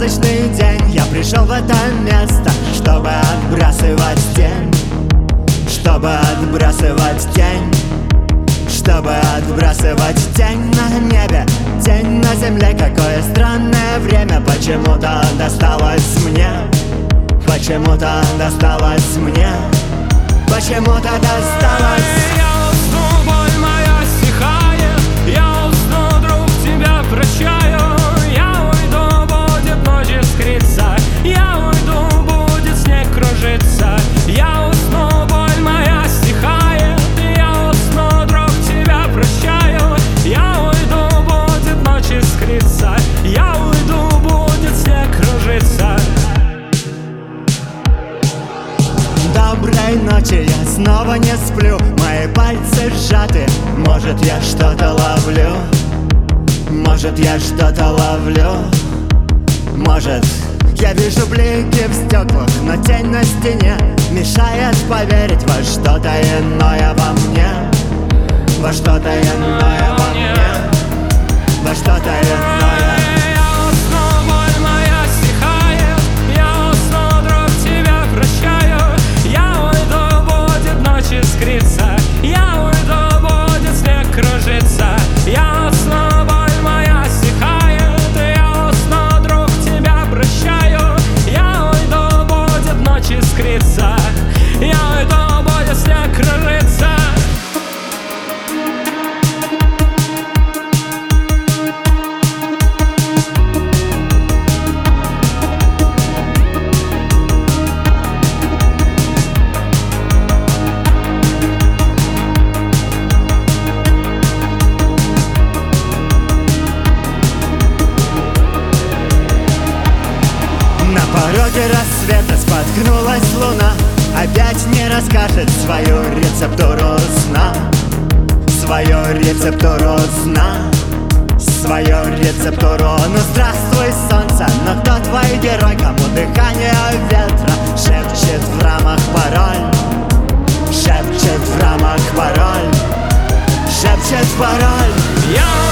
сказочный день. Я пришел в это место, чтобы отбрасывать тень, чтобы отбрасывать тень, чтобы отбрасывать тень на небе, тень на земле. Какое странное время, почему-то досталось мне, почему-то досталось мне, почему-то досталось. Я усну, боль моя стихает, я усну, друг, тебя прощаю. Я уйду, будет ночь искриться, я уйду, будет снег кружиться. Я усну, боль моя стихает, я усну, друг, тебя прощаю. Я уйду, будет ночь искриться, я уйду, будет снег кружиться. Доброй ночи, я снова не сплю, мои пальцы сжаты. Может, я что-то ловлю, может, я что-то ловлю. Может, я вижу блики в стеклах, но тень на стене мешает поверить во что-то иное во мне, во что-то иное во мне, во что-то иное. Я усну, боль моя стихает, я усну, друг, тебя прощаю. Я уйду, будет ночь искриться, я уйду, будет снег кружиться. Я усну, боль моя стихает, я усну, друг, тебя прощаю. Я уйду, будет ночь искриться, я уйду, будет снег кружиться. На пороге рассвета споткнулась луна, опять не расскажет свою рецептуру сна, свою рецептуру сна, свою рецептуру. Ну здравствуй, солнце, но кто твой герой, кому дыхание ветра шепчет в рамах пароль, шепчет в рамах пароль, шепчет пароль. Я